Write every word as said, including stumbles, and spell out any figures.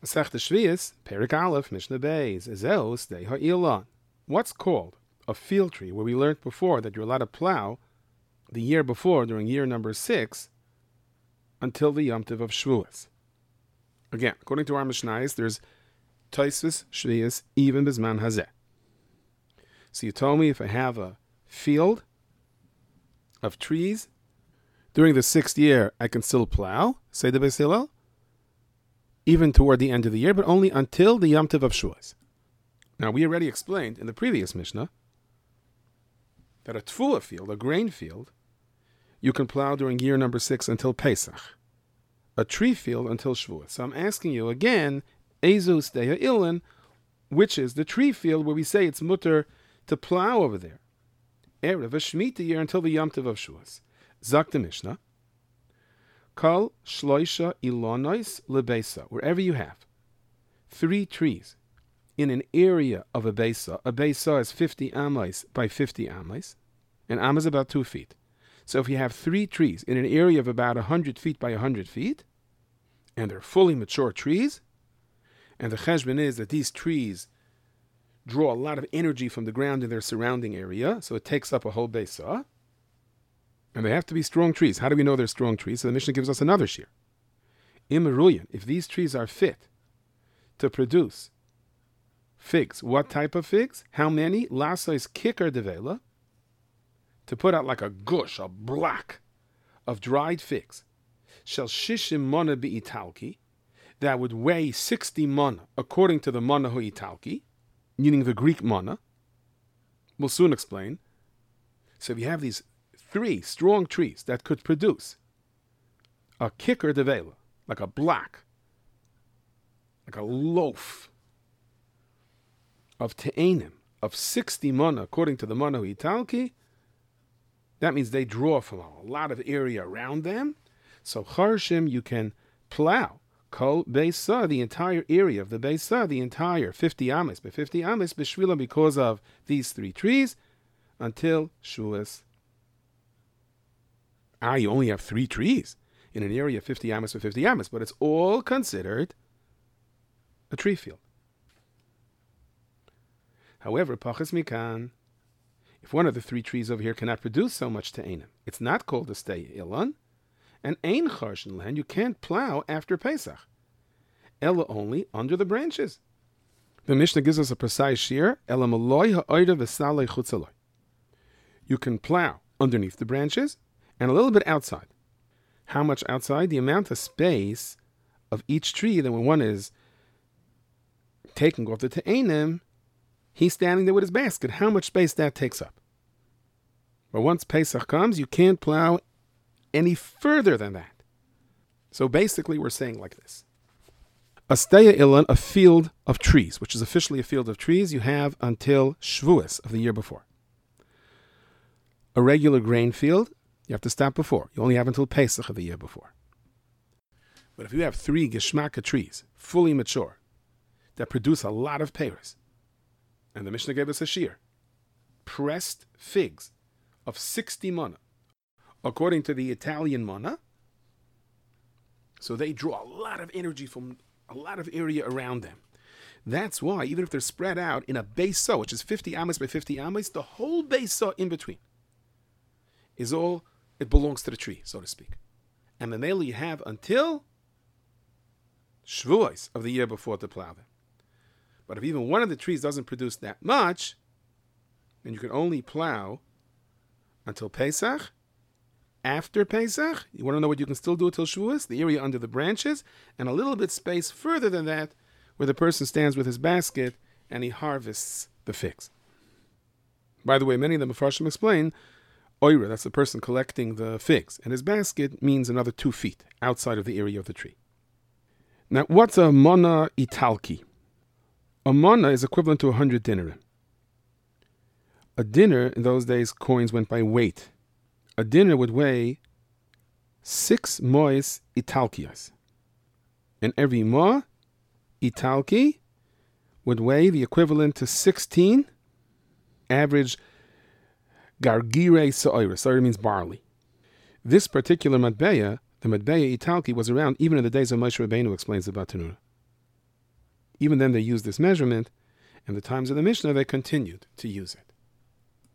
Masechta Shvius, Perik Aleph, Mishnah Beis, Ezeus de Ha'ilon. What's called a field tree, where we learned before that you're allowed to plow the year before, during year number six, until the Yom Tov of Shavuos. Again, according to our Mishnayos, there's Tosfos Shvius, even Bizman Hazeh. So you told me if I have a field of trees, during the sixth year, I can still plow, say the Beis Hillel, even toward the end of the year, but only until the Yom Tov of Shavuos. Now, we already explained in the previous Mishnah that a tefillah field, a grain field, you can plow during year number six until Pesach. A tree field until Shavuos. So I'm asking you again, Ezus Deha Ilan, which is the tree field where we say it's mutter to plow over there. Erev Shemitah year until the Yom Tov of Shavuos. Zak the Mishnah. Kal shloisha ilonois lebeisa. Wherever you have three trees in an area of a beisa. A beisa is fifty amos by fifty amos. An am is about two feet. So if you have three trees in an area of about one hundred feet by one hundred feet, and they're fully mature trees, and the cheshbon is that these trees draw a lot of energy from the ground in their surrounding area, so it takes up a whole beisa, and they have to be strong trees. How do we know they're strong trees? So the Mishnah gives us another shear. Imeruyan, if these trees are fit to produce figs, what type of figs? How many? Lasa is kicker devela, to put out like a gush, a block of dried figs. Shall shishim mana italki, that would weigh sixty mana, according to the mana hu italki, meaning the Greek mana. We'll soon explain. So if you have these three strong trees that could produce a kicker devela, like a block, like a loaf of te'enim, of sixty mana, according to the mana hu italki, that means they draw from a lot of area around them. So charshim, you can plow kol beisa, the entire area of the beisa, the entire fifty ames by fifty ames b'shvila, because of these three trees, until Shavuos. Ah, you only have three trees in an area of fifty ames by fifty ames, but it's all considered a tree field. However, pachas mikan, if one of the three trees over here cannot produce so much te'enim, it's not called a stay ilan, and ein charshin land, you can't plow after Pesach. Ella only under the branches. The Mishnah gives us a precise shear. Ella maloi ha'oida v'salei chutzaloi. You can plow underneath the branches and a little bit outside. How much outside? The amount of space of each tree that when one is taking off the te'enim, he's standing there with his basket. How much space that takes up? But once Pesach comes, you can't plow any further than that. So basically, we're saying like this. A steya ilan, a field of trees, which is officially a field of trees, you have until Shavuos of the year before. A regular grain field, you have to stop before. You only have until Pesach of the year before. But if you have three geshmaka trees, fully mature, that produce a lot of peiros, and the Mishnah gave us a shear, pressed figs of sixty mana, according to the Italian mana, so they draw a lot of energy from a lot of area around them. That's why, even if they're spread out in a beisa, which is fifty amas by fifty amas, the whole beisa in between is all, it belongs to the tree, so to speak. And the mele you have until Shavuos of the year before to plow them. But if even one of the trees doesn't produce that much, then you can only plow until Pesach. After Pesach, you want to know what you can still do until Shavuos? The area under the branches, and a little bit space further than that, where the person stands with his basket and he harvests the figs. By the way, many of the Mefarshim explain, oira, that's the person collecting the figs, and his basket means another two feet outside of the area of the tree. Now, what's a mana italki? A mana is equivalent to one hundred dinarim. A dinar, in those days, coins went by weight. A dinar would weigh six mois italkias. And every moa italki would weigh the equivalent to sixteen average gargire sa'ira. Sa'ira means barley. This particular matbeya, the matbeya italki, was around even in the days of Moshe Rabbeinu, explains about Tanura. Even then they used this measurement, and the times of the Mishnah they continued to use it.